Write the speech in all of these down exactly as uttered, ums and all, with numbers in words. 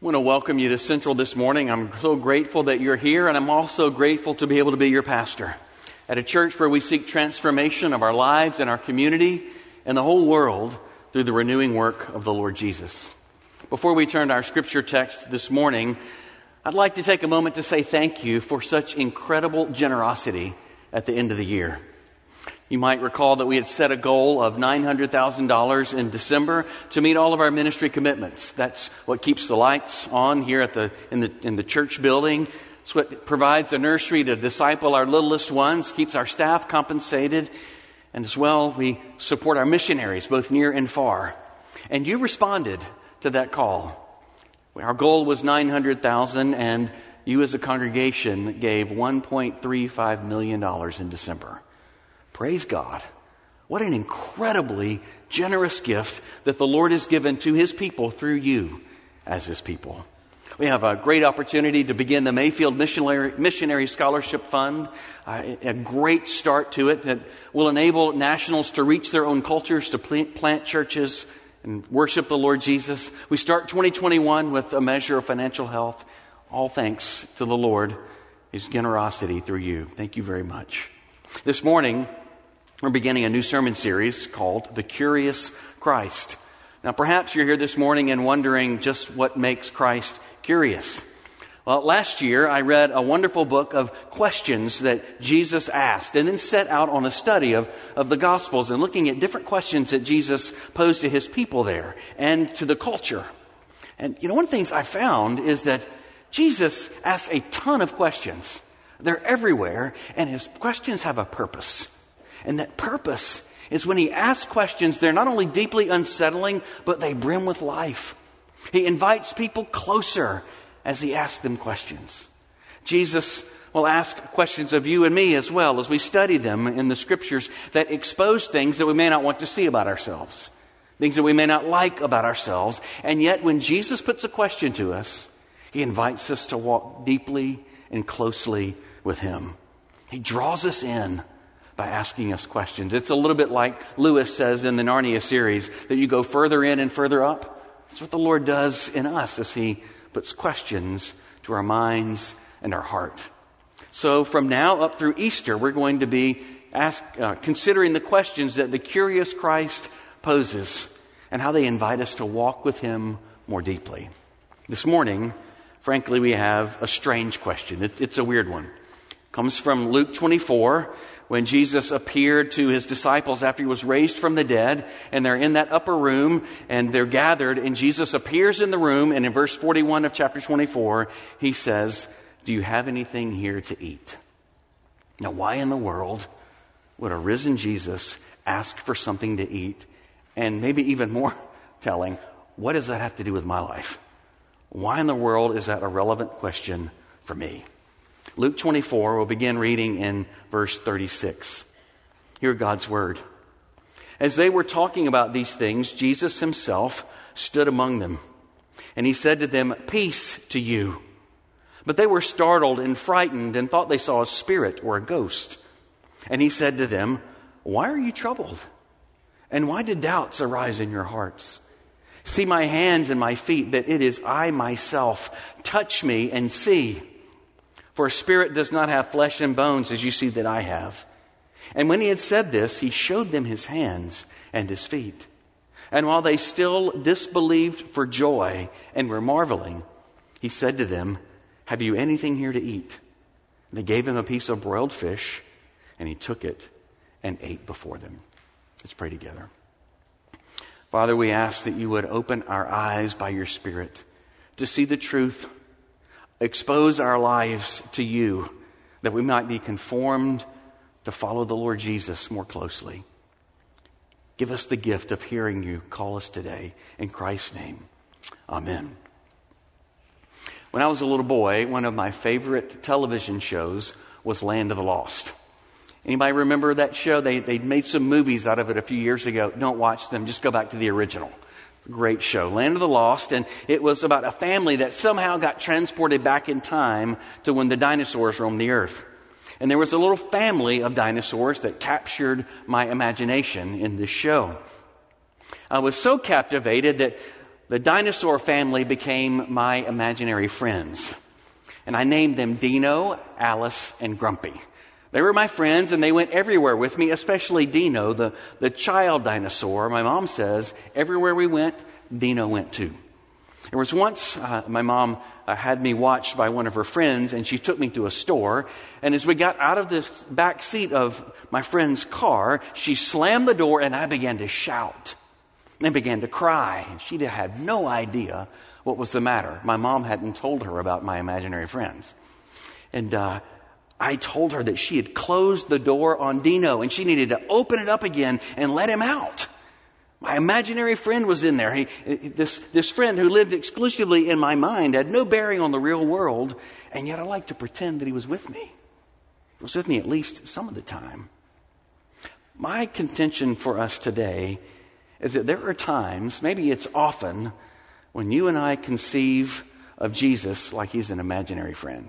I want to welcome you to Central this morning. I'm so grateful that you're here, and I'm also grateful to be able to be your pastor at a church where we seek transformation of our lives and our community and the whole world through the renewing work of the Lord Jesus. Before we turn to our scripture text this morning, I'd like to take a moment to say thank you for such incredible generosity at the end of the year. You might recall that we had set a goal of nine hundred thousand dollars in December to meet all of our ministry commitments. That's what keeps the lights on here at the in the in the church building. It's what provides a nursery to disciple our littlest ones, keeps our staff compensated, and as well we support our missionaries both near and far. And you responded to that call. Our goal was nine hundred thousand dollars, and you as a congregation gave one point three five million dollars in December. Praise God. What an incredibly generous gift that the Lord has given to His people through you as His people. We have a great opportunity to begin the Mayfield Missionary, Missionary Scholarship Fund, uh, a great start to it that will enable nationals to reach their own cultures, to plant, plant churches and worship the Lord Jesus. We start twenty twenty-one with a measure of financial health, all thanks to the Lord, His generosity through you. Thank you very much. This morning, we're beginning a new sermon series called The Curious Christ. Now, perhaps you're here this morning and wondering just what makes Christ curious. Well, last year I read a wonderful book of questions that Jesus asked and then set out on a study of, of the Gospels and looking at different questions that Jesus posed to His people there and to the culture. And, you know, one of the things I found is that Jesus asks a ton of questions. They're everywhere, and His questions have a purpose. And that purpose is when He asks questions, they're not only deeply unsettling, but they brim with life. He invites people closer as He asks them questions. Jesus will ask questions of you and me as well as we study them in the Scriptures that expose things that we may not want to see about ourselves, things that we may not like about ourselves. And yet when Jesus puts a question to us, He invites us to walk deeply and closely with Him. He draws us in by asking us questions. It's a little bit like Lewis says in the Narnia series, that you go further in and further up. That's what the Lord does in us as He puts questions to our minds and our heart. So from now up through Easter, we're going to be ask, uh, considering the questions that the curious Christ poses and how they invite us to walk with Him more deeply. This morning, frankly, we have a strange question. It, it's a weird one. It comes from Luke twenty-four, when Jesus appeared to His disciples after He was raised from the dead, and they're in that upper room, and they're gathered, and Jesus appears in the room, and in verse forty-one of chapter twenty-four, He says, "Do you have anything here to eat?" Now, why in the world would a risen Jesus ask for something to eat? And maybe even more telling, what does that have to do with my life? Why in the world is that a relevant question for me? Luke twenty-four, we'll begin reading in verse thirty-six. Hear God's word. As they were talking about these things, Jesus Himself stood among them, and He said to them, "Peace to you." But they were startled and frightened and thought they saw a spirit or a ghost. And He said to them, "Why are you troubled? And why did doubts arise in your hearts? See my hands and my feet, that it is I myself. Touch me and see. For a spirit does not have flesh and bones, as you see that I have." And when He had said this, He showed them His hands and His feet. And while they still disbelieved for joy and were marveling, He said to them, "Have you anything here to eat?" And they gave Him a piece of broiled fish, and He took it and ate before them. Let's pray together. Father, we ask that You would open our eyes by Your Spirit to see the truth. Expose our lives to You, that we might be conformed to follow the Lord Jesus more closely. Give us the gift of hearing You call us today. In Christ's name, amen. When I was a little boy, one of my favorite television shows was Land of the Lost. Anybody remember that show? They they made some movies out of it a few years ago. Don't watch them. Just go back to the original. Great show, Land of the Lost, and it was about a family that somehow got transported back in time to when the dinosaurs roamed the earth. And there was a little family of dinosaurs that captured my imagination in this show. I was so captivated that the dinosaur family became my imaginary friends. And I named them Dino, Alice, and Grumpy. They were my friends, and they went everywhere with me, especially Dino, the, the child dinosaur. My mom says, everywhere we went, Dino went too. There was once, uh, my mom uh, had me watched by one of her friends, and she took me to a store. And as we got out of the back seat of my friend's car, she slammed the door, and I began to shout and began to cry. And she had no idea what was the matter. My mom hadn't told her about my imaginary friends. And uh, I told her that she had closed the door on Dino, and she needed to open it up again and let him out. My imaginary friend was in there. He, this, this friend who lived exclusively in my mind had no bearing on the real world, and yet I like to pretend that he was with me. He was with me at least some of the time. My contention for us today is that there are times, maybe it's often, when you and I conceive of Jesus like he's an imaginary friend.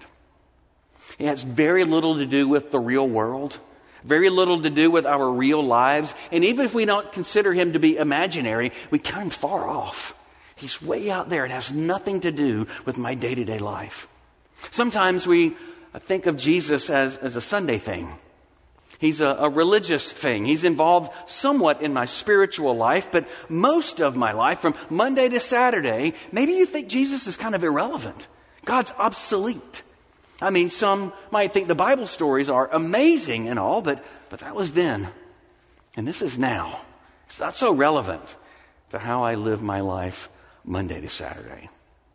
It has very little to do with the real world, very little to do with our real lives. And even if we don't consider him to be imaginary, we count him far off. He's way out there. It has nothing to do with my day-to-day life. Sometimes we think of Jesus as, as a Sunday thing. He's a, a religious thing. He's involved somewhat in my spiritual life, but most of my life, from Monday to Saturday, maybe you think Jesus is kind of irrelevant. God's obsolete. I mean, some might think the Bible stories are amazing and all, but, but that was then. And this is now. It's not so relevant to how I live my life Monday to Saturday.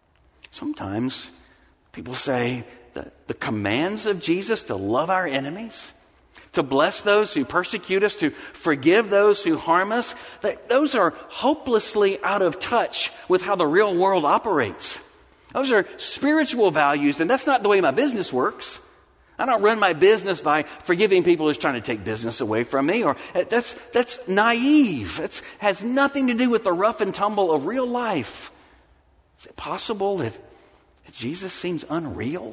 Sometimes people say that the commands of Jesus to love our enemies, to bless those who persecute us, to forgive those who harm us, that those are hopelessly out of touch with how the real world operates. Those are spiritual values, and that's not the way my business works. I don't run my business by forgiving people who's trying to take business away from me. Or that's that's naive. It has nothing to do with the rough and tumble of real life. Is it possible that, that Jesus seems unreal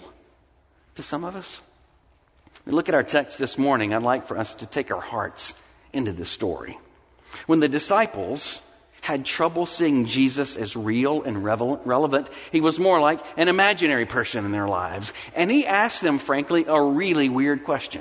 to some of us? We look at our text this morning. I'd like for us to take our hearts into this story. When the disciples had trouble seeing Jesus as real and relevant, he was more like an imaginary person in their lives. And he asked them, frankly, a really weird question.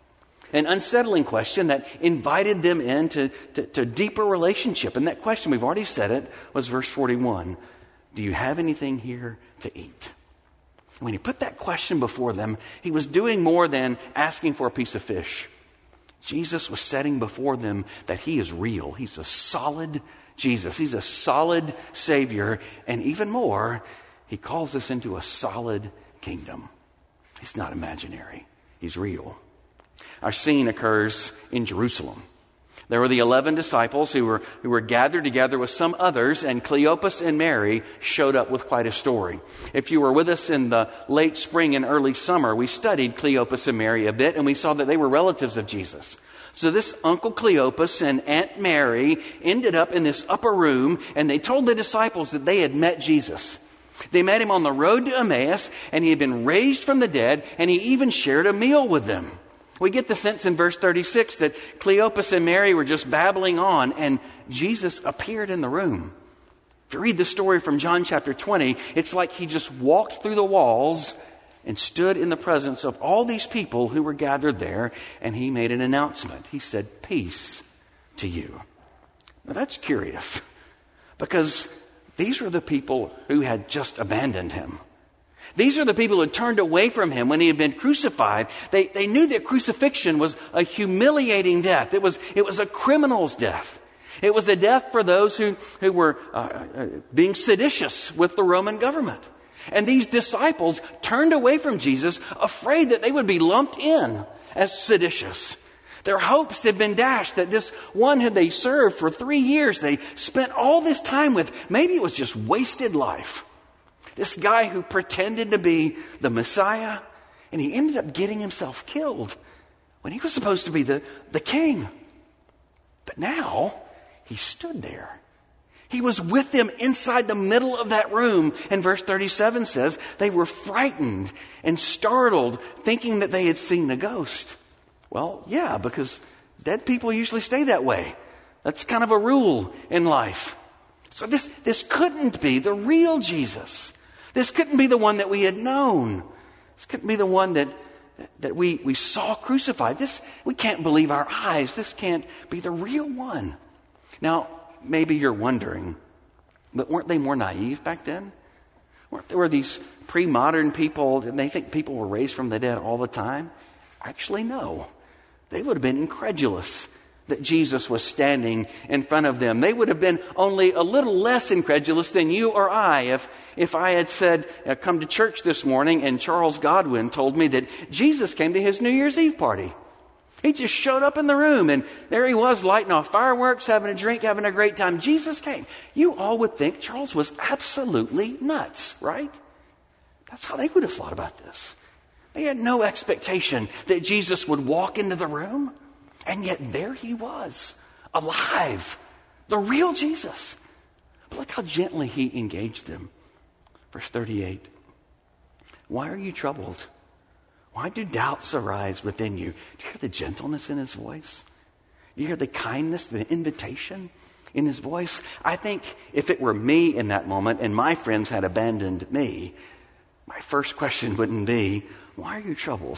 An unsettling question that invited them into to, to deeper relationship. And that question, we've already said it, was verse forty-one. Do you have anything here to eat? When he put that question before them, he was doing more than asking for a piece of fish. Jesus was setting before them that he is real. He's a solid Jesus. He's a solid Savior. And even more, he calls us into a solid kingdom. He's not imaginary. He's real. Our scene occurs in Jerusalem. There were the eleven disciples who were, who were gathered together with some others, and Cleopas and Mary showed up with quite a story. If you were with us in the late spring and early summer, we studied Cleopas and Mary a bit, and we saw that they were relatives of Jesus. So this Uncle Cleopas and Aunt Mary ended up in this upper room, and they told the disciples that they had met Jesus. They met him on the road to Emmaus, and he had been raised from the dead, and he even shared a meal with them. We get the sense in verse thirty-six that Cleopas and Mary were just babbling on, and Jesus appeared in the room. If you read the story from John chapter twenty, it's like he just walked through the walls and stood in the presence of all these people who were gathered there, and he made an announcement. He said, "Peace to you." Now that's curious, because these were the people who had just abandoned him. These are the people who had turned away from him when he had been crucified. They, they knew that crucifixion was a humiliating death. It was, it was a criminal's death. It was a death for those who, who were uh, uh, being seditious with the Roman government. And these disciples turned away from Jesus, afraid that they would be lumped in as seditious. Their hopes had been dashed that this one who they served for three years, they spent all this time with, maybe it was just wasted life. This guy who pretended to be the Messiah, and he ended up getting himself killed when he was supposed to be the, the king. But now, he stood there. He was with them inside the middle of that room. And verse thirty-seven says, they were frightened and startled, thinking that they had seen a ghost. Well, yeah, because dead people usually stay that way. That's kind of a rule in life. So this, this couldn't be the real Jesus. This couldn't be the one that we had known. This couldn't be the one that, that we, we saw crucified. This, we can't believe our eyes. This can't be the real one. Now, maybe you're wondering, but weren't they more naive back then? Weren't there were these pre-modern people, and they think people were raised from the dead all the time? Actually, no. They would have been incredulous that Jesus was standing in front of them. They would have been only a little less incredulous than you or I if, if I had said, uh, come to church this morning and Charles Godwin told me that Jesus came to his New Year's Eve party. He just showed up in the room and there he was lighting off fireworks, having a drink, having a great time. Jesus came. You all would think Charles was absolutely nuts, right? That's how they would have thought about this. They had no expectation that Jesus would walk into the room. And yet there he was, alive, the real Jesus. But look how gently he engaged them. Verse thirty-eight. Why are you troubled? Why do doubts arise within you? Do you hear the gentleness in his voice? Do you hear the kindness, the invitation in his voice? I think if it were me in that moment and my friends had abandoned me, my first question wouldn't be, why are you troubled?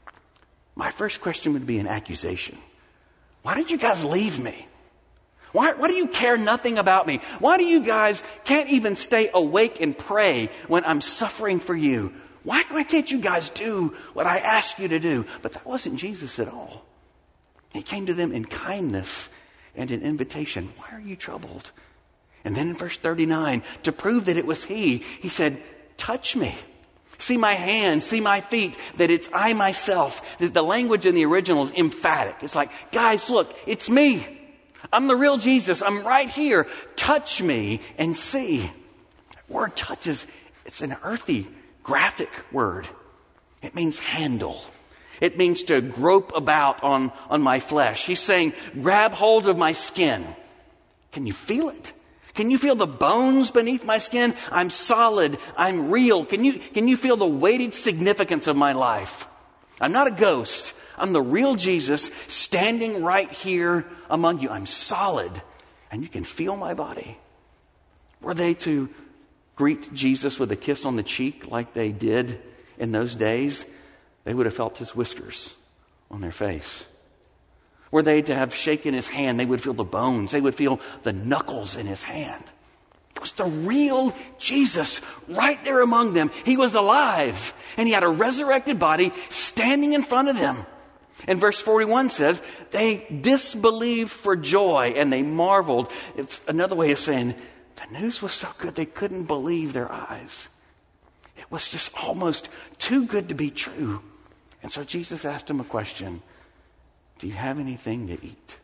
My first question would be an accusation. Why did you guys leave me? Why, why do you care nothing about me? Why do you guys can't even stay awake and pray when I'm suffering for you? Why, why can't you guys do what I ask you to do? But that wasn't Jesus at all. He came to them in kindness and an invitation. Why are you troubled? And then in verse thirty-nine, to prove that it was he, he said, touch me. See my hands, see my feet, that it's I myself. The language in the original is emphatic. It's like, guys, look, it's me. I'm the real Jesus. I'm right here. Touch me and see. The word touches, it's an earthy, graphic word. It means handle. It means to grope about on, on my flesh. He's saying, grab hold of my skin. Can you feel it? Can you feel the bones beneath my skin? I'm solid. I'm real. Can you, can you feel the weighted significance of my life? I'm not a ghost. I'm the real Jesus standing right here among you. I'm solid. And you can feel my body. Were they to greet Jesus with a kiss on the cheek like they did in those days? They would have felt his whiskers on their face. Were they to have shaken his hand, they would feel the bones. They would feel the knuckles in his hand. It was the real Jesus right there among them. He was alive, and he had a resurrected body standing in front of them. And verse forty-one says, they disbelieved for joy, and they marveled. It's another way of saying, the news was so good they couldn't believe their eyes. It was just almost too good to be true. And so Jesus asked them a question. Do you have anything to eat?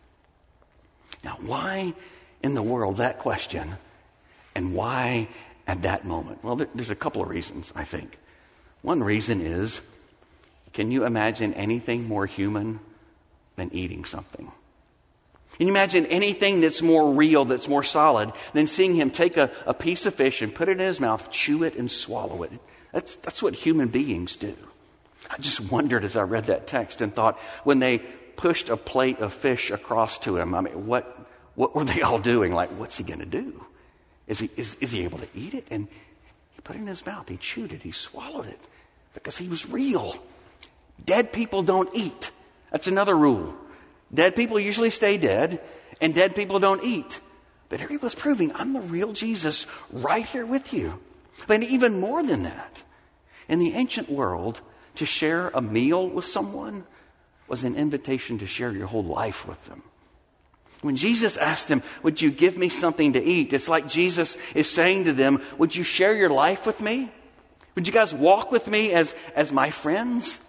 Now, why in the world that question? And why at that moment? Well, there, there's a couple of reasons, I think. One reason is, can you imagine anything more human than eating something? Can you imagine anything that's more real, that's more solid, than seeing him take a, a piece of fish and put it in his mouth, chew it, and swallow it? That's, that's what human beings do. I just wondered as I read that text and thought, when they pushed a plate of fish across to him, I mean, what what were they all doing? Like, what's he going to do? Is he is, is he able to eat it? And he put it in his mouth. He chewed it. He swallowed it because he was real. Dead people don't eat. That's another rule. Dead people usually stay dead, and dead people don't eat. But here he was proving, I'm the real Jesus right here with you. But even more than that, in the ancient world, to share a meal with someone was an invitation to share your whole life with them. When Jesus asked them, would you give me something to eat? It's like Jesus is saying to them, would you share your life with me? Would you guys walk with me as, as my friends?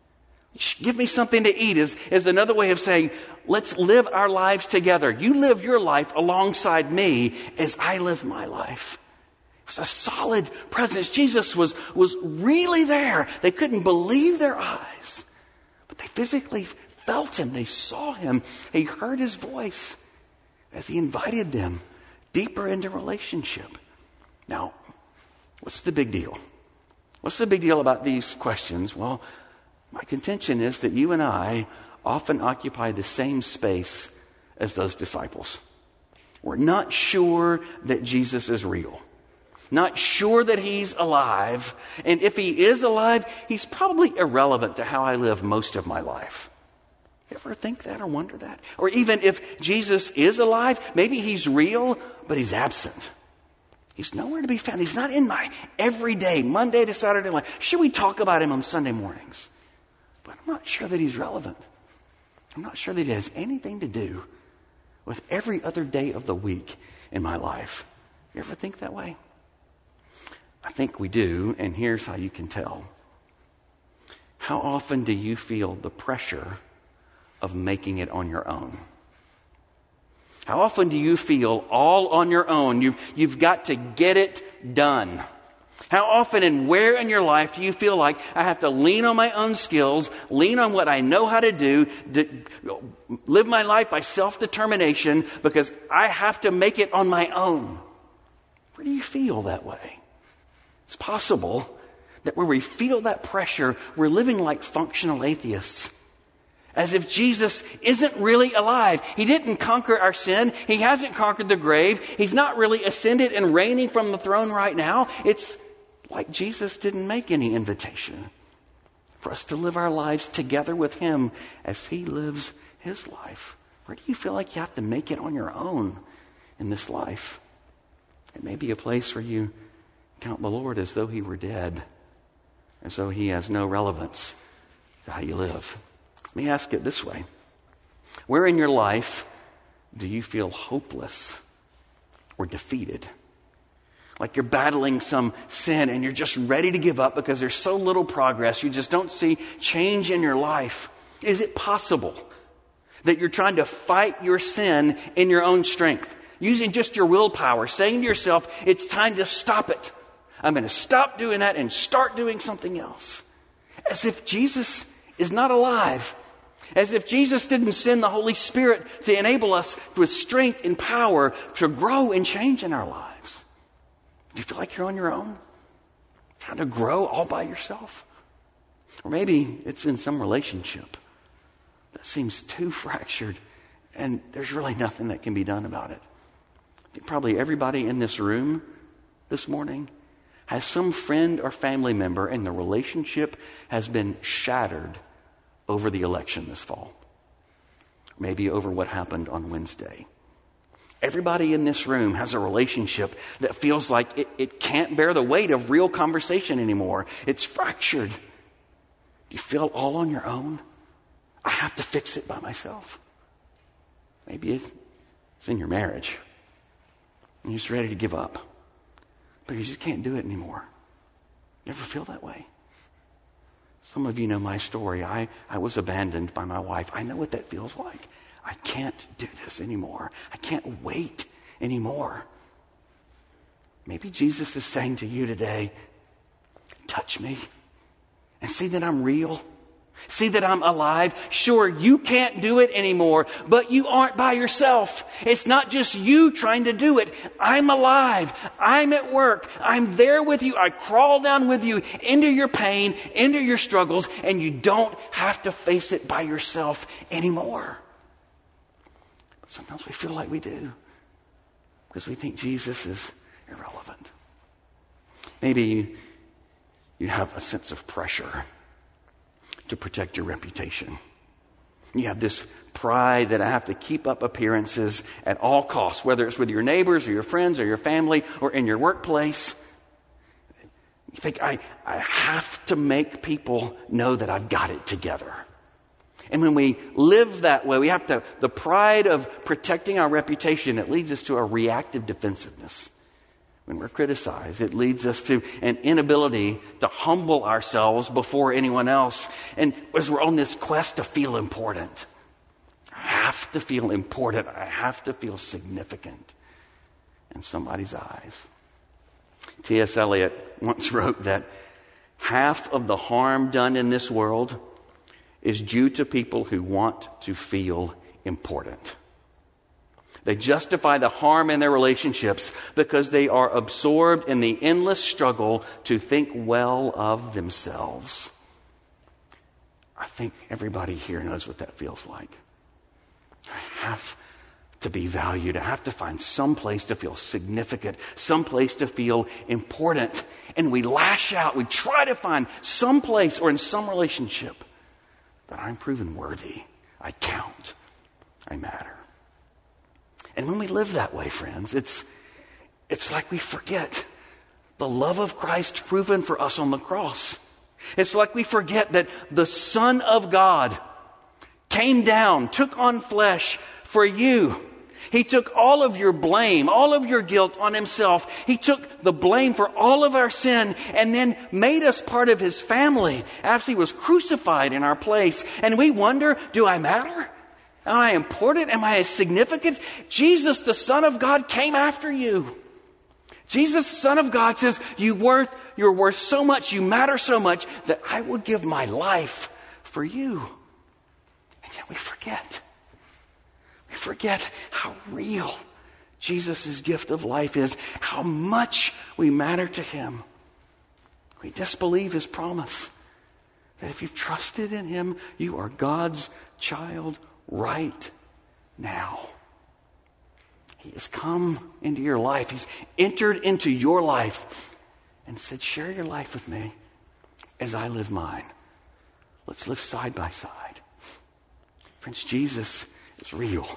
Give me something to eat is, is another way of saying, let's live our lives together. You live your life alongside me as I live my life. It was a solid presence. Jesus was, was really there. They couldn't believe their eyes. But they physically felt him. They saw him. They heard his voice as he invited them deeper into relationship. Now, what's the big deal? What's the big deal about these questions? Well, my contention is that you and I often occupy the same space as those disciples. We're not sure that Jesus is real. Not sure that he's alive. And if he is alive, he's probably irrelevant to how I live most of my life. You ever think that or wonder that? Or even if Jesus is alive, maybe he's real, but he's absent. He's nowhere to be found. He's not in my everyday, Monday to Saturday life. Should we talk about him on Sunday mornings? But I'm not sure that he's relevant. I'm not sure that he has anything to do with every other day of the week in my life. You ever think that way? I think we do, and here's how you can tell. How often do you feel the pressure of making it on your own? How often do you feel all on your own? You've, you've got to get it done. How often and where in your life do you feel like I have to lean on my own skills, lean on what I know how to do, to live my life by self-determination because I have to make it on my own? Where do you feel that way? It's possible that where we feel that pressure, we're living like functional atheists. As if Jesus isn't really alive. He didn't conquer our sin. He hasn't conquered the grave. He's not really ascended and reigning from the throne right now. It's like Jesus didn't make any invitation for us to live our lives together with him as he lives his life. Where do you feel like you have to make it on your own in this life? It may be a place where you count the Lord as though he were dead, as though he has no relevance to how you live. Let me ask it this way. Where in your life do you feel hopeless or defeated? Like you're battling some sin and you're just ready to give up because there's so little progress. You just don't see change in your life. Is it possible that you're trying to fight your sin in your own strength? Using just your willpower, saying to yourself, it's time to stop it. I'm going to stop doing that and start doing something else. As if Jesus is not alive. As if Jesus didn't send the Holy Spirit to enable us with strength and power to grow and change in our lives. Do you feel like you're on your own? Trying to grow all by yourself? Or maybe it's in some relationship that seems too fractured and there's really nothing that can be done about it. I think probably everybody in this room this morning has some friend or family member and the relationship has been shattered over the election this fall. Maybe over what happened on Wednesday. Everybody in this room has a relationship that feels like it, it can't bear the weight of real conversation anymore. It's fractured. Do you feel all on your own? I have to fix it by myself. Maybe it's in your marriage. And you're just ready to give up. But you just can't do it anymore. You ever feel that way? Some of you know my story. I, I was abandoned by my wife. I know what that feels like. I can't do this anymore. I can't wait anymore. Maybe Jesus is saying to you today, touch me and see that I'm real. See that I'm alive. Sure, you can't do it anymore, but you aren't by yourself. It's not just you trying to do it. I'm alive. I'm at work. I'm there with you. I crawl down with you into your pain, into your struggles, and you don't have to face it by yourself anymore. But sometimes we feel like we do because we think Jesus is irrelevant. Maybe you, you have a sense of pressure to protect your reputation. You have this pride that I have to keep up appearances at all costs, whether it's with your neighbors or your friends or your family or in your workplace. You think, I, I have to make people know that I've got it together. And when we live that way, we have to, the pride of protecting our reputation, it leads us to a reactive defensiveness. When we're criticized, it leads us to an inability to humble ourselves before anyone else. And as we're on this quest to feel important, I have to feel important. I have to feel significant in somebody's eyes. T S Eliot once wrote that half of the harm done in this world is due to people who want to feel important. They justify the harm in their relationships because they are absorbed in the endless struggle to think well of themselves. I think everybody here knows what that feels like. I have to be valued. I have to find some place to feel significant, some place to feel important. And we lash out. We try to find some place or in some relationship that I'm proven worthy. I count. I matter. And when we live that way, friends, it's, it's like we forget the love of Christ proven for us on the cross. It's like we forget that the Son of God came down, took on flesh for you. He took all of your blame, all of your guilt on himself. He took the blame for all of our sin and then made us part of his family after he was crucified in our place. And we wonder, do I matter? Am I important? Am I significant? Jesus, the Son of God, came after you. Jesus, Son of God, says, you worth, you're worth so much, you matter so much that I will give my life for you. And yet we forget. We forget how real Jesus' gift of life is, how much we matter to him. We disbelieve his promise that if you've trusted in him, you are God's child right now. He has come into your life. He's entered into your life and said, share your life with me as I live mine. Let's live side by side. Friends, Jesus is real.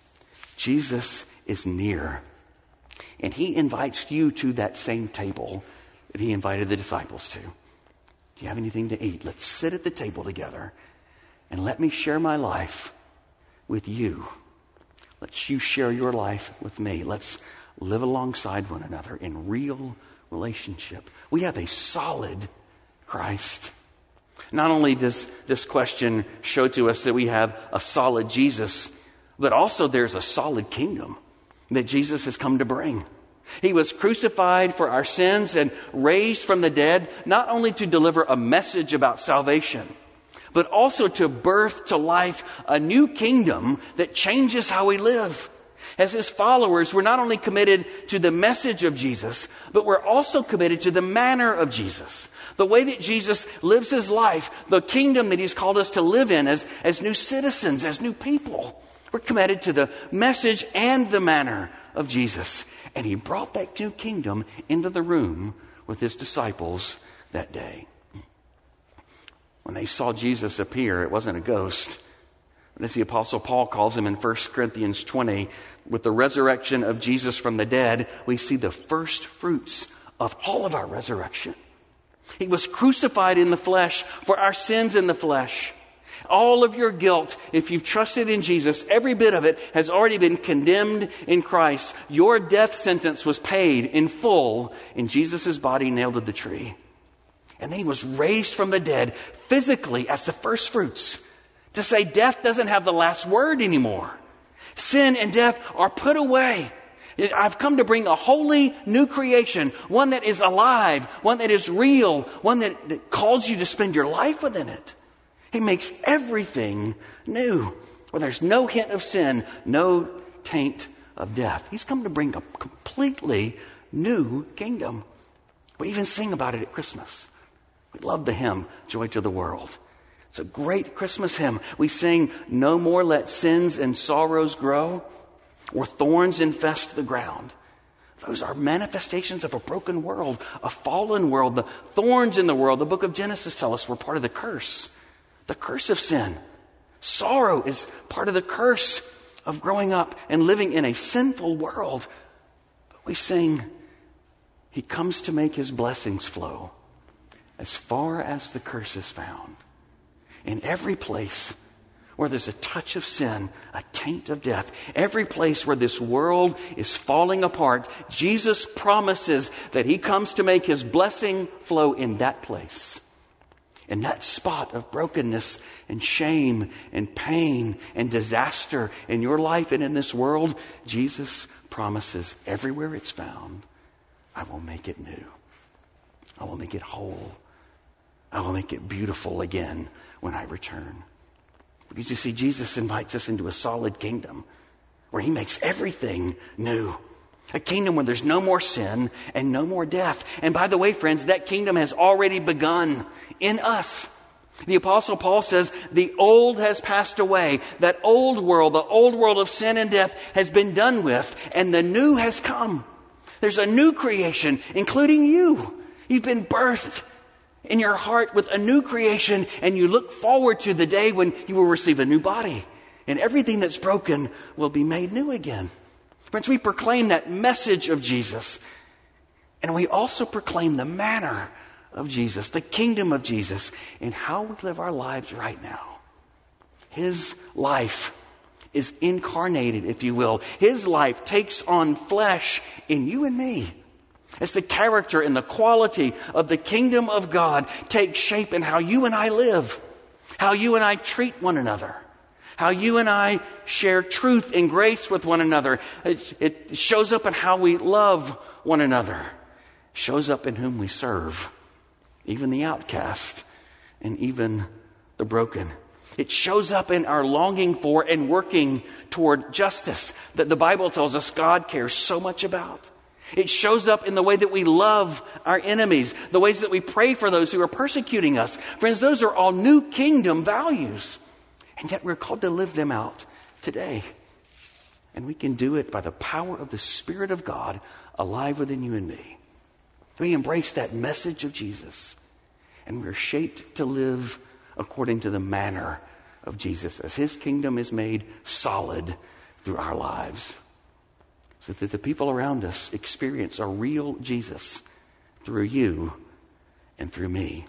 Jesus is near. And he invites you to that same table that he invited the disciples to. Do you have anything to eat? Let's sit at the table together and let me share my life with you. Let you share your life with me. Let's live alongside one another in real relationship. We have a solid Christ. Not only does this question show to us that we have a solid Jesus, but also there's a solid kingdom that Jesus has come to bring. He was crucified for our sins and raised from the dead, not only to deliver a message about salvation, but also to birth to life a new kingdom that changes how we live. As his followers, we're not only committed to the message of Jesus, but we're also committed to the manner of Jesus. The way that Jesus lives his life, the kingdom that he's called us to live in as, as new citizens, as new people. We're committed to the message and the manner of Jesus. And he brought that new kingdom into the room with his disciples that day. When they saw Jesus appear, it wasn't a ghost. But as the Apostle Paul calls him in First Corinthians twenty, with the resurrection of Jesus from the dead, we see the first fruits of all of our resurrection. He was crucified in the flesh for our sins in the flesh. All of your guilt, if you've trusted in Jesus, every bit of it has already been condemned in Christ. Your death sentence was paid in full in Jesus' body nailed to the tree. And then he was raised from the dead physically as the first fruits to say death doesn't have the last word anymore. Sin and death are put away. I've come to bring a holy new creation, one that is alive, one that is real, one that, that calls you to spend your life within it. He makes everything new, where there's no hint of sin, no taint of death. He's come to bring a completely new kingdom. We even sing about it at Christmas. We love the hymn, Joy to the World. It's a great Christmas hymn. We sing, no more let sins and sorrows grow, or thorns infest the ground. Those are manifestations of a broken world, a fallen world. The thorns in the world, the book of Genesis tells us, were part of the curse. The curse of sin. Sorrow is part of the curse of growing up and living in a sinful world. But we sing, he comes to make his blessings flow as far as the curse is found. In every place where there's a touch of sin, a taint of death, every place where this world is falling apart, Jesus promises that he comes to make his blessing flow in that place. In that spot of brokenness and shame and pain and disaster in your life and in this world, Jesus promises everywhere it's found, I will make it new. I will make it whole. I will make it beautiful again when I return. Because you see, Jesus invites us into a solid kingdom where he makes everything new. A kingdom where there's no more sin and no more death. And by the way, friends, that kingdom has already begun in us. The Apostle Paul says, the old has passed away. That old world, the old world of sin and death has been done with, and the new has come. There's a new creation, including you. You've been birthed in your heart with a new creation, and you look forward to the day when you will receive a new body, and everything that's broken will be made new again. Friends, we proclaim that message of Jesus, and we also proclaim the manner of Jesus, the kingdom of Jesus, and how we live our lives right now. His life is incarnated, if you will. His life takes on flesh in you and me. As the character and the quality of the kingdom of God takes shape in how you and I live, how you and I treat one another, how you and I share truth and grace with one another. It, it shows up in how we love one another. It shows up in whom we serve, even the outcast and even the broken. It shows up in our longing for and working toward justice that the Bible tells us God cares so much about. It shows up in the way that we love our enemies, the ways that we pray for those who are persecuting us. Friends, those are all new kingdom values. And yet we're called to live them out today. And we can do it by the power of the Spirit of God alive within you and me. We embrace that message of Jesus. And we're shaped to live according to the manner of Jesus as his kingdom is made solid through our lives, so that the people around us experience a real Jesus through you and through me.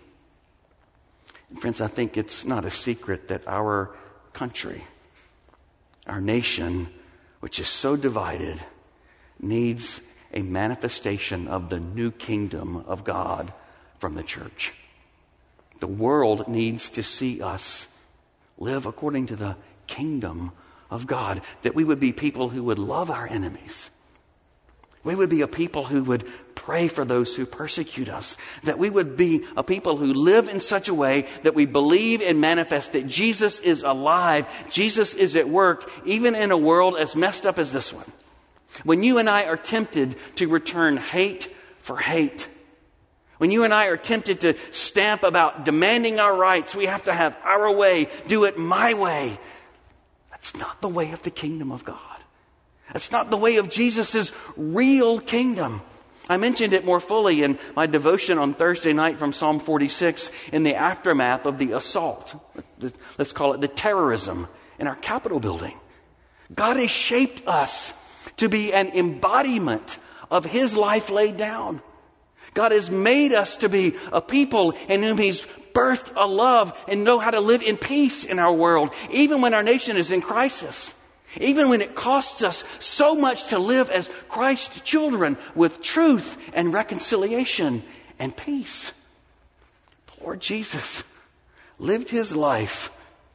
And friends, I think it's not a secret that our country, our nation, which is so divided, needs a manifestation of the new kingdom of God from the church. The world needs to see us live according to the kingdom of God, that we would be people who would love our enemies. We would be a people who would pray for those who persecute us. That we would be a people who live in such a way that we believe and manifest that Jesus is alive, Jesus is at work, even in a world as messed up as this one. When you and I are tempted to return hate for hate, when you and I are tempted to stamp about demanding our rights, we have to have our way, do it my way. That's not the way of the kingdom of God. That's not the way of Jesus' real kingdom. I mentioned it more fully in my devotion on Thursday night from Psalm forty-six in the aftermath of the assault. Let's call it the terrorism in our Capitol building. God has shaped us to be an embodiment of his life laid down. God has made us to be a people in whom he's birthed a love and know how to live in peace in our world, even when our nation is in crisis, even when it costs us so much to live as Christ's children with truth and reconciliation and peace. The Lord Jesus lived his life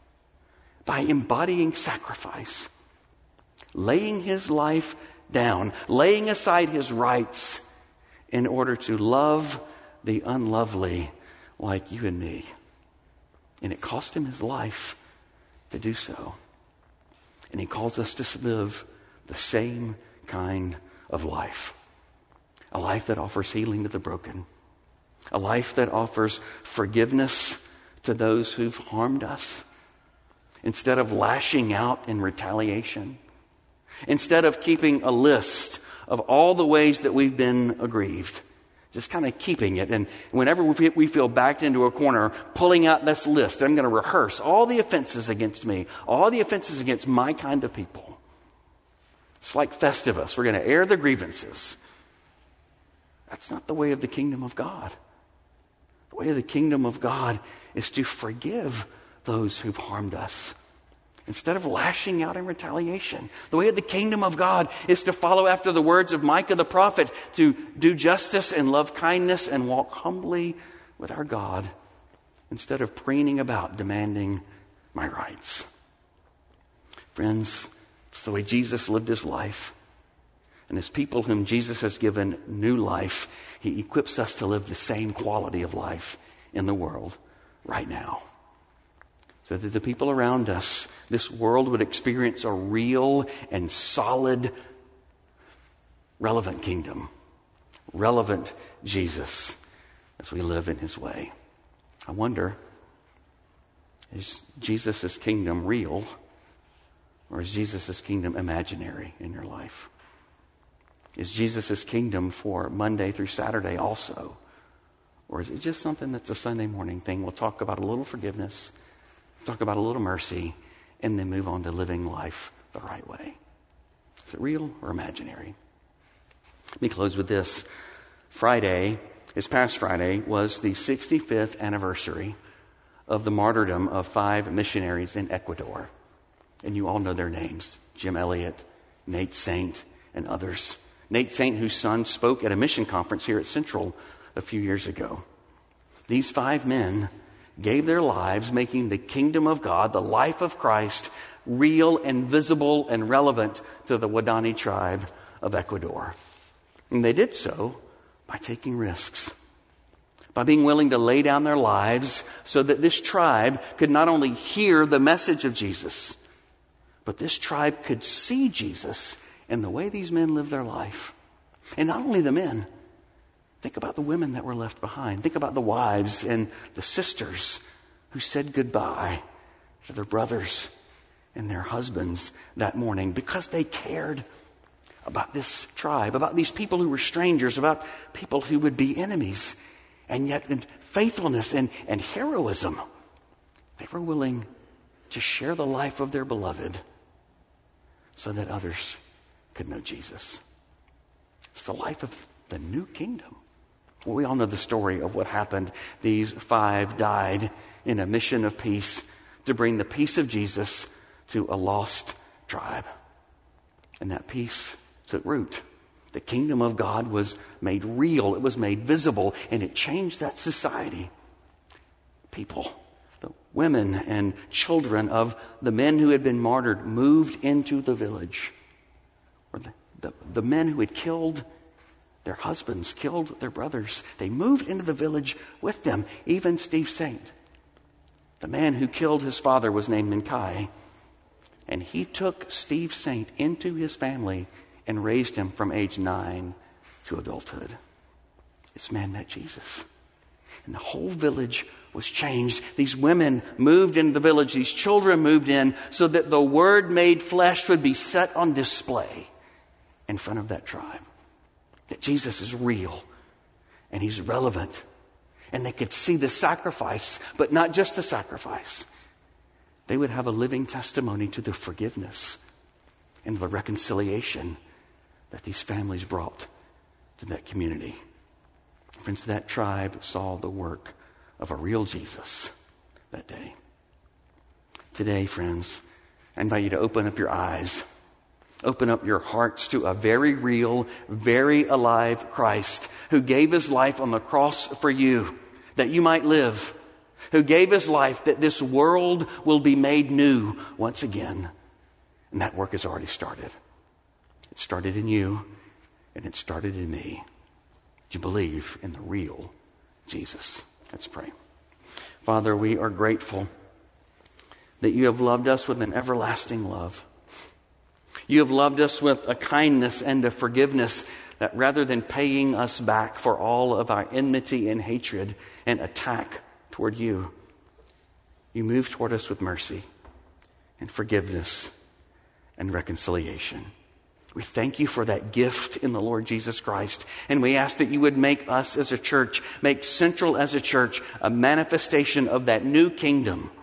by embodying sacrifice, laying his life down, laying aside his rights in order to love the unlovely like you and me. And it cost him his life to do so. And he calls us to live the same kind of life. A life that offers healing to the broken. A life that offers forgiveness to those who've harmed us. Instead of lashing out in retaliation. Instead of keeping a list of all the ways that we've been aggrieved. Just kind of keeping it. And whenever we feel backed into a corner, pulling out this list, I'm going to rehearse all the offenses against me, all the offenses against my kind of people. It's like Festivus. We're going to air the grievances. That's not the way of the kingdom of God. The way of the kingdom of God is to forgive those who've harmed us, instead of lashing out in retaliation. The way of the kingdom of God is to follow after the words of Micah the prophet, to do justice and love kindness and walk humbly with our God, instead of preening about demanding my rights. Friends, it's the way Jesus lived his life. And as people whom Jesus has given new life, he equips us to live the same quality of life in the world right now. So that the people around us, this world, would experience a real and solid, relevant kingdom. Relevant Jesus as we live in his way. I wonder, Is Jesus' kingdom real, or is Jesus' kingdom imaginary in your life? Is Jesus' kingdom for Monday through Saturday also? Or is it just something that's a Sunday morning thing? We'll talk about a little forgiveness, talk about a little mercy, and then move on to living life the right way. Is it real or imaginary? Let me close with this. Friday, this past Friday, was the sixty-fifth anniversary of the martyrdom of five missionaries in Ecuador. And you all know their names: Jim Elliot, Nate Saint, and others. Nate Saint, whose son spoke at a mission conference here at Central a few years ago. These five men gave their lives making the kingdom of God, the life of Christ, real and visible and relevant to the Waodani tribe of Ecuador. And they did so by taking risks, by being willing to lay down their lives so that this tribe could not only hear the message of Jesus, but this tribe could see Jesus in the way these men lived their life. And not only the men, think about the women that were left behind. Think about the wives and the sisters who said goodbye to their brothers and their husbands that morning because they cared about this tribe, about these people who were strangers, about people who would be enemies. And yet in faithfulness and, and heroism, they were willing to share the life of their beloved so that others could know Jesus. It's the life of the new kingdom. Well, we all know the story of what happened. These five died in a mission of peace to bring the peace of Jesus to a lost tribe. And that peace took root. The kingdom of God was made real. It was made visible, and it changed that society. People, the women and children of the men who had been martyred, moved into the village. Or the, the, the men who had killed their husbands, killed their brothers, they moved into the village with them. Even Steve Saint, the man who killed his father, was named Minkai. And he took Steve Saint into his family and raised him from age nine to adulthood. This man met Jesus. And the whole village was changed. These women moved into the village. These children moved in so that the Word made flesh would be set on display in front of that tribe. That Jesus is real and He's relevant. And they could see the sacrifice, but not just the sacrifice. They would have a living testimony to the forgiveness and the reconciliation that these families brought to that community. Friends, that tribe saw the work of a real Jesus that day. Today, friends, I invite you to open up your eyes, open up your hearts to a very real, very alive Christ who gave His life on the cross for you, that you might live, who gave His life that this world will be made new once again. And that work has already started. It started in you, and it started in me. Do you believe in the real Jesus? Let's pray. Father, we are grateful that You have loved us with an everlasting love. You have loved us with a kindness and a forgiveness that rather than paying us back for all of our enmity and hatred and attack toward You, You move toward us with mercy and forgiveness and reconciliation. We thank You for that gift in the Lord Jesus Christ. And we ask that You would make us as a church, make Central as a church, a manifestation of that new kingdom.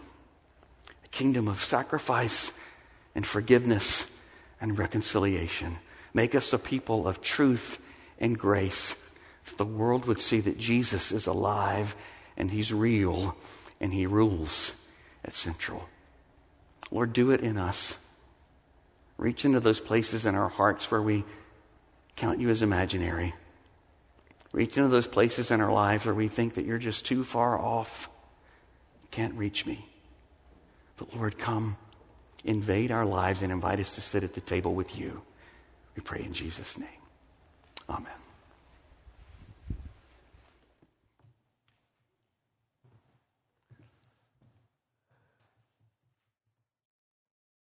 A kingdom of sacrifice and forgiveness and reconciliation. Make us a people of truth and grace. That the world would see that Jesus is alive and He's real and He rules at Central. Lord, do it in us. Reach into those places in our hearts where we count You as imaginary. Reach into those places in our lives where we think that You're just too far off. You can't reach me. But Lord, come, invade our lives and invite us to sit at the table with You. We pray in Jesus' name. Amen.